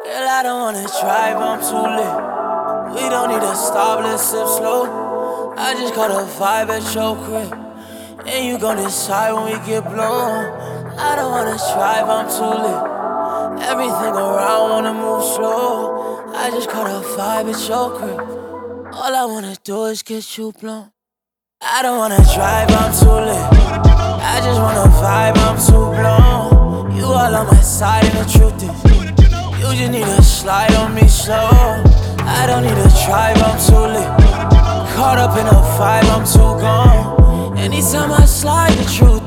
Girl, I don't wanna drive, I'm too lit. We don't need to stop, let's sip slow. I just caught a vibe at your crib, and you gon' decide when we get blown. I don't wanna drive, I'm too lit. Everything around wanna move slow. I just caught a vibe at your crib. All I wanna do is get you blown. I don't wanna drive, I'm too lit. I just wanna vibe, I'm too blown. You all on my side and the truth is, you just need to slide on me slow. I don't need to drive, I'm too lit. Caught up in a vibe, I'm too gone. Anytime I slide, the truth